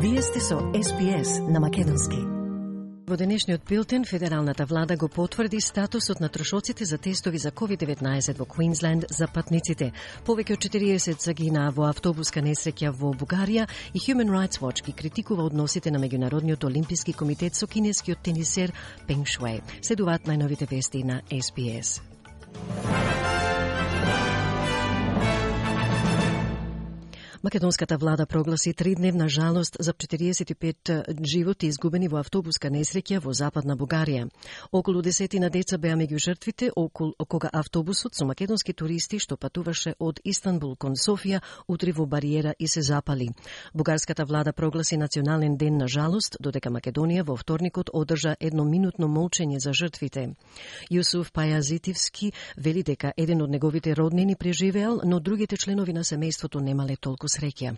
Вие сте со SPS на македонски. Во денешниот билтен, федералната влада го потврди статусот на трошоците за тестови за COVID-19 во Квинсленд за патниците. Повеќе од 40 загинаа во автобуска несреќа во Бугарија и Human Rights Watch ги критикува односите на Меѓународниот олимписки комитет со кинескиот тенисер Пенг Шуеј. Следуваат најновите вести на SPS. Македонската влада прогласи 3-дневна жалост за 45 животи изгубени во автобуска несреќа во Западна Бугарија. Околу 10 на деца беа меѓу жртвите кога автобусот со македонски туристи што патуваше од Истанбул кон Софија утри во бариера и се запали. Бугарската влада прогласи национален ден на жалост, додека Македонија во вторникот одржа едноминутно молчење за жртвите. Јусуф Пајазитивски вели дека еден од неговите роднини преживеал, но другите членови на семејството немале толку среќа.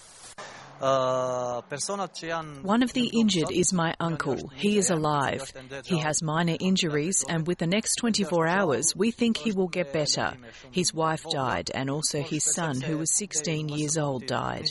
One of the injured is my uncle. He is alive. He has minor injuries, and with the next 24 hours, we think he will get better. His wife died, and also his son, who was 16 years old, died.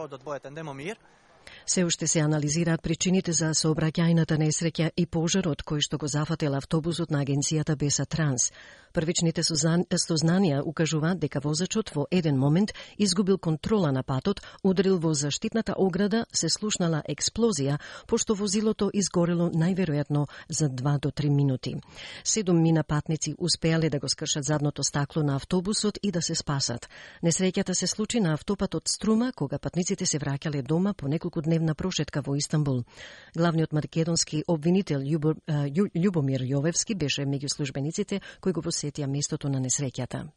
Се уште се анализираат причините за сообраќајната несреќа и пожарот кој што го зафатил автобусот на агенцијата Беса Транс. Првичните сознанија укажуваат дека возачот во еден момент изгубил контрола на патот, ударил во заштитната ограда, се слушнала експлозија, пошто возилото изгорело најверојатно за 2 до 3 минути. 7 мина патници успеале да го скршат задното стакло на автобусот и да се спасат. Несреќата се случи на автопатот Струма, кога патниците се враќале дома по неколку дневна прошетка во Истанбул. Главниот македонски обвинител Љубомир Јовевски беше меѓу службениците кои го посетија местото на несреќата.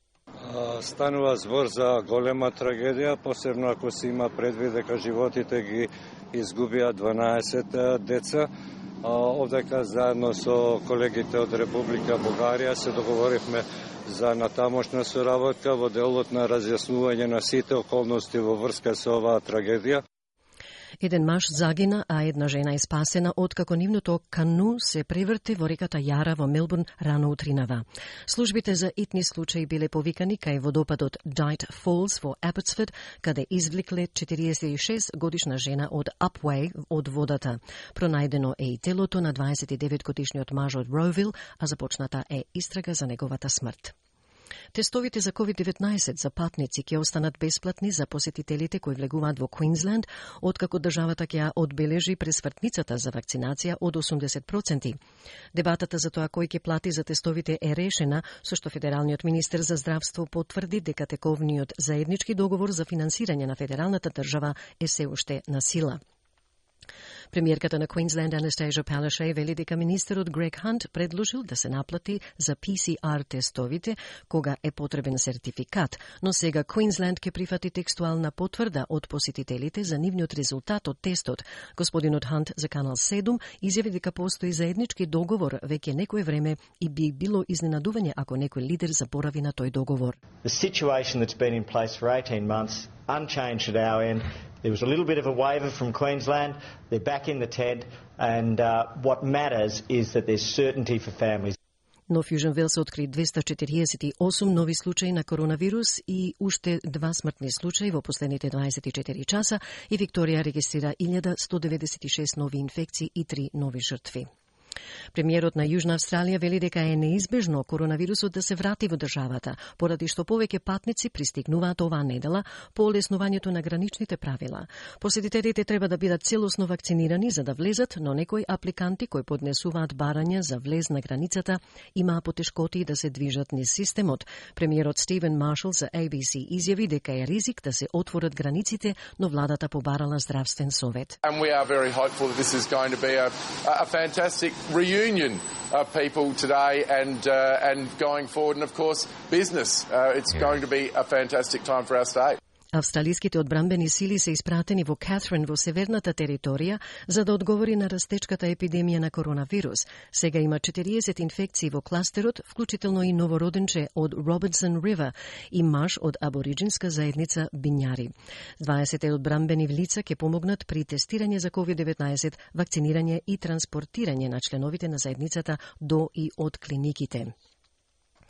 Станува збор за голема трагедија, посебно ако се има предвид дека животите ги изгубија 12 деца. Овдека заедно со колегите од Република Бугарија се договоривме за натамошна соработка во делот на разјаснување на сите околности во врска со оваа трагедија. Еден маж загина, а една жена е спасена откако нивното кану се преврте во реката Јара во Мелбурн рано утринава. Службите за итни случаи биле повикани кај водопадот Dight Falls во Abbotsford, каде извлекле 46 годишна жена од Upwey од водата. Пронајдено е и телото на 29 годишниот маж од Ровил, а започната е истрага за неговата смрт. Тестовите за COVID-19 за патници ќе останат бесплатни за посетителите кои влегуваат во Квинсленд, откако државата ќе ја одбележи пресвртницата за вакцинација од 80%. Дебатата за тоа кој ќе плати за тестовите е решена, со што федералниот министер за здравство потврди дека тековниот заеднички договор за финансирање на федералната држава е се уште на сила. Премиерката на Квинсленд Анастасија Палашеј вели дека министерот Грег Хант предложил да се наплати за PCR тестовите кога е потребен сертификат, но сега Квинсленд ќе прифати текстуална потврда од посетителите за нивниот резултат од тестот. Господинот Хант за Канал 7 изјави дека постои заеднички договор веќе некое време и би било изненадување ако некој лидер заборави на тој договор. The situation that's been in place for 18 months unchanged at our end. There was a little bit of a waiver from Queensland. They're back in the TED, and what matters is that there's certainty for families. Но Фјужен Велс откри 248 нови случаи на коронавирус и уште 2 смртни случаи во последните 24 часа и Викторија регистрира 1196 нови инфекции и 3 нови жртви. Премиерот на Јужна Австралија вели дека е неизбежно коронавирусот да се врати во државата, поради што повеќе патници пристигнуваат оваа недела по олеснувањето на граничните правила. Посетителите треба да бидат целосно вакцинирани за да влезат, но некои апликанти кои поднесуваат барања за влез на границата имаа потешкоти да се движат низ системот. Премиерот Стивен Маршал за ABC изјави дека е ризик да се отворат границите, но владата побарала здравствен совет. And we are very hopeful that this is going to be a fantastic reunion of people today and going forward, and of course business. It's going to be a fantastic time for our state. Австралиските одбранбени сили се испратени во Катрин во северната територија за да одговори на растечката епидемија на коронавирус. Сега има 40 инфекции во кластерот, вклучително и новороденче од Робинсон Ривер и маж од абориджинска заедница Бињари. 20 одбранбени лица ќе помогнат при тестирање за COVID-19, вакцинирање и транспортирање на членовите на заедницата до и од клиниките.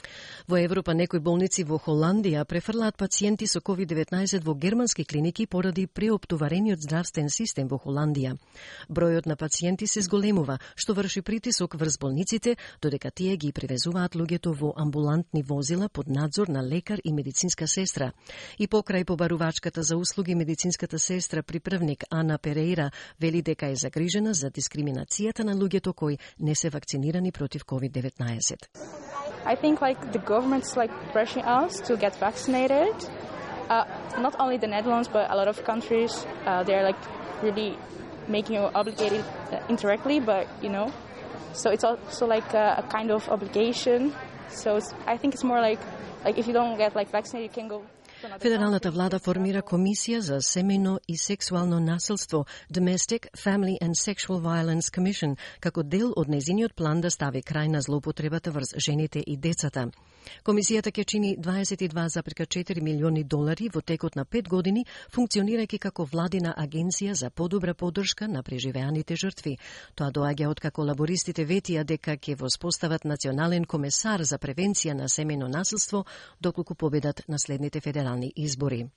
Во Европа некои болници во Холандија префрлаат пациенти со COVID-19 во германски клиники поради преоптоварениот здравствен систем во Холандија. Бројот на пациенти се зголемува, што врши притисок врз болниците, додека тие ги привезуваат луѓето во амбулантни возила под надзор на лекар и медицинска сестра. И покрај побарувачката за услуги, медицинската сестра приправник Ана Перейра вели дека е загрижена за дискриминацијата на луѓето кои не се вакцинирани против COVID-19. I think the government's pressuring us to get vaccinated. Not only the Netherlands, but a lot of countries, they're really making you obligated indirectly, but so it's also a kind of obligation. So I think it's more like if you don't get vaccinated, you can go. Федералната влада формира комисија за семејно и сексуално насилство, Domestic, Family and Sexual Violence Commission, како дел од нејзиниот план да стави крај на злоупотребата врз жените и децата. Комисијата ќе чини $22,4 милиони во текот на 5 години, функционирајќи како владина агенција за подобра поддршка на преживеаните жртви. Тоа доаѓа откако лабористите ветија дека ќе воспостават национален комесар за превенција на семејно насилство доколку победат на следните федерални избори.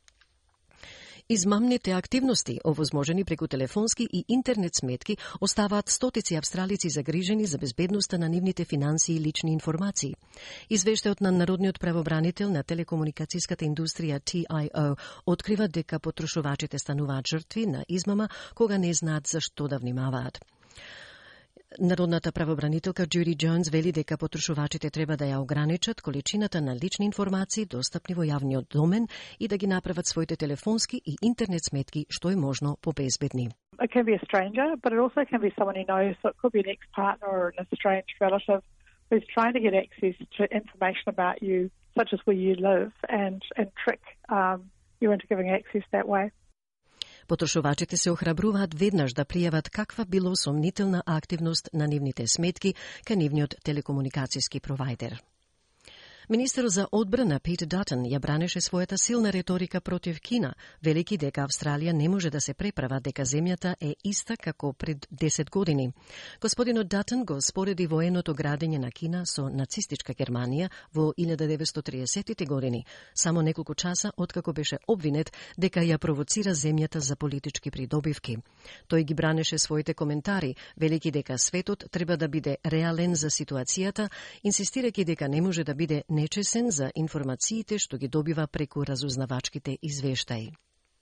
Измамните активности, овозможени преку телефонски и интернет сметки, оставаат стотици австралици загрижени за безбедноста на нивните финансии и лични информации. Извештајот на Народниот правобранител на телекомуникацијската индустрија TIO открива дека потрошувачите стануваат жртви на измама кога не знаат за што да внимаваат. Народната правобранителка Джуди Джонс вели дека потрошувачите треба да ја ограничат количината на лични информации достапни во јавниот домен и да ги направат своите телефонски и интернет сметки што е можно побезбедни. It can be a stranger, but it also can be someone you know, so it could be an ex-partner or an estranged relative who's trying to get access to information about you, such as where you live, and trick you into giving access that way. Потрошувачите се охрабруваат веднаш да пријават каква било сомнителна активност на нивните сметки кај нивниот телекомуникацијски провајдер. Министерот за одбрана Пит Датон ја бранеше својата силна реторика против Кина, велики дека Австралија не може да се преправа дека земјата е иста како пред 10 години. Господинот Датон го спореди военото градење на Кина со нацистичка Германија во 1930-тите години, само неколку часа откако беше обвинет дека ја провоцира земјата за политички придобивки. Тој ги бранеше своите коментари, велики дека светот треба да биде реален за ситуацијата, инсистирајќи дека не може да биде нечесен за информациите што ги добива преку разузнавачките извештаи.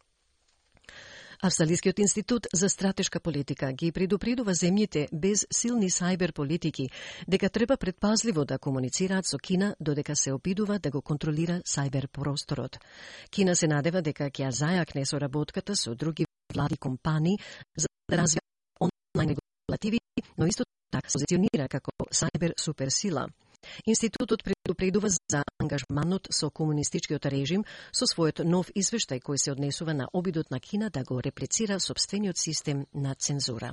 Австралискиот институт за стратешка политика ги предупредува земјите без силни сајбер политики дека треба предпазливо да комуницираат со Кина додека се обидува да го контролира сајбер просторот. Кина се надева дека ќе ја зајакне соработката со други влади компании за да развија онлайн регулативи, но исто така се позиционира како сајбер суперсила. Институтот предупредува за ангажманот со комунистичкиот режим со својот нов извештај кој се однесува на обидот на Кина да го реплицира сопствениот систем на цензура.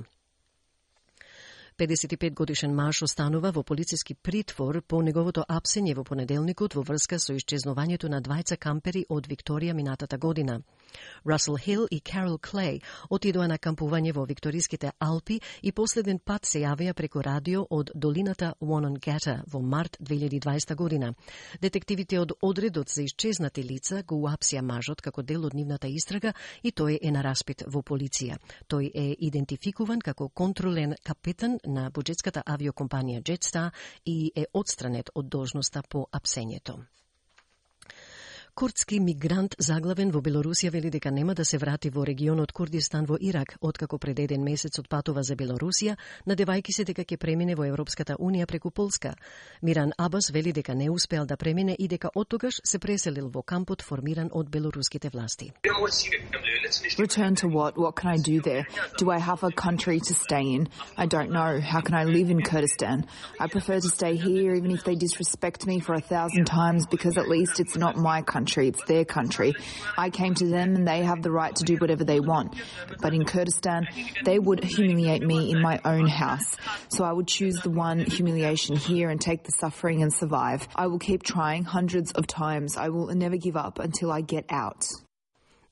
55-годишен маж останува во полициски притвор по неговото апсење во понеделникот во врска со исчезнувањето на двајца кампери од Викторија минатата година. Расел Хил и Карол Клей отидоа на кампување во Викториските Алпи и последен пат се јавија преку радио од долината Wonoongata во март 2020 година. Детективите од одредот за исчезнати лица го уапсија мажот како дел од нивната истрага и тој е на распит во полиција. Тој е идентификуван како контролен капетан на буџетската авиокомпанија Jetstar и е отстранет од должноста по апсењето. Курдски мигрант заглавен во Белорусија вели дека нема да се врати во регионот Курдистан во Ирак, откако пред еден месец отпатува за Белорусија, надевајќи се дека ќе премине во Европската Унија преку Полска. Миран Абас вели дека не успеал да премине и дека оттогаш се преселил во кампот формиран од белоруските власти. Return to what? What can I do there? Do I have a country to stay in? I don't know. How can I live in Kurdistan? I prefer to stay here even if they disrespect me for 1,000 times because at least it's not my country, it's their country. I came to them and they have the right to do whatever they want. But in Kurdistan, they would humiliate me in my own house. So I would choose the one humiliation here and take the suffering and survive. I will keep trying hundreds of times. I will never give up until I get out.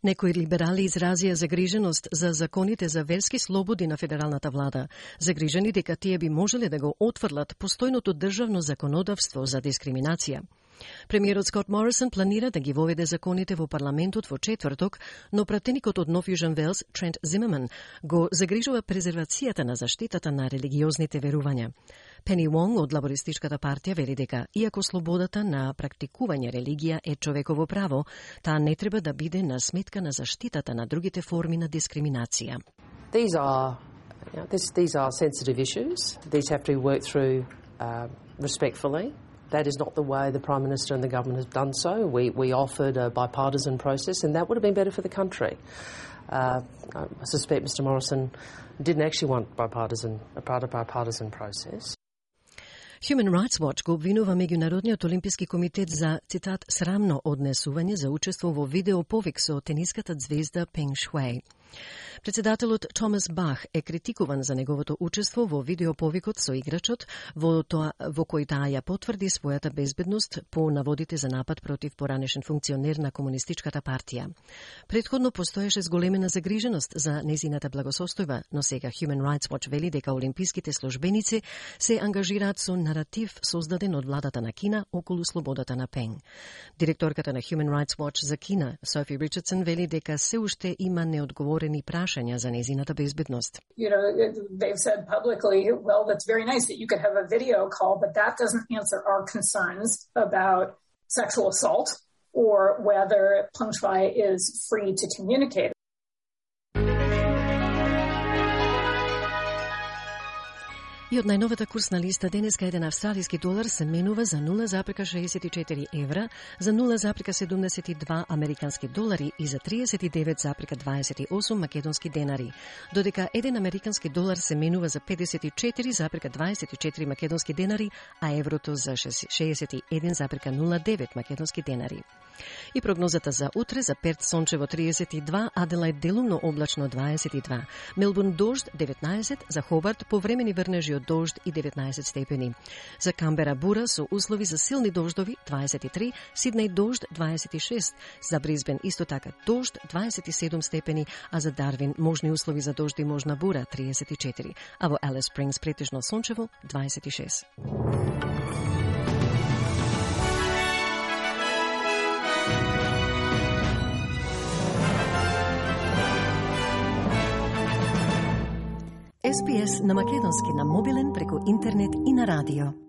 Некои либерали изразија загриженост за законите за верски слободи на федералната влада, загрижени дека тие би можеле да го отфрлат постојното државно законодавство за дискриминација. Премиерот Скот Морисон планира да ги воведе законите во парламентот во четврток, но пратеникот од Нов Јужен Велс, Трент Зимерман, го загрижува презервацијата на заштитата на религиозните верувања. Пени Вонг од Лабористичката партија вели дека, иако слободата на практикување религија е човеково право, таа не треба да биде на сметка на заштитата на другите форми на дискриминација. These are sensitive issues. These have to be worked through respectfully. That is not the way the Prime Minister and the government have done so. We offered a bipartisan process, and that would have been better for the country. I suspect Mr Morrison didn't actually want a bipartisan process. Human Rights Watch го обвинува Меѓународниот олимписки комитет за, цитат, срамно однесување за учество во видеоповик со тениската звезда Пенг Шуеј. Председателот Томас Бах е критикуван за неговото учество во видеоповикот со играчот, во кој таа ја потврди својата безбедност по наводите за напад против поранешен функционер на Комунистичката партија. Претходно постоеше зголемена загриженост за незината благосостојба, но сега Human Rights Watch вели дека олимписките службеници се ангажираат со наратив создаден од владата на Кина околу слободата на Пенг. Директорката на Human Rights Watch за Кина, Софи Ричардсон, вели дека се уште има неодговорени прашања за незината безбедност. You know, they've said publicly, well, that's very nice that you could have a video call, but that doesn't answer our concerns about sexual assault or whether Peng Shuai is free to communicate. И од најновата курсна листа денеска еден австралиски долар се менува за 0,64 евра, за 0,72 американски долари и за 39,28 македонски денари, додека еден американски долар се менува за 54,24 македонски денари, а еврото за 61,09 македонски денари. И прогнозата за утре: за Перт сончево 32, Аделаид делумно облачно 22, Мелбурн дожд 19, за Хобарт повремени врнежи од дожд и 19 степени. За Камбера бура со услови за силни дождови 23, Сиднеј дожд 26, за Брисбен исто така дожд 27 степени, а за Дарвин можни услови за дожд и можна бура 34, а во Алис Спрингс претежно сончево 26. SPS на македонски на мобилен преку интернет и на радио.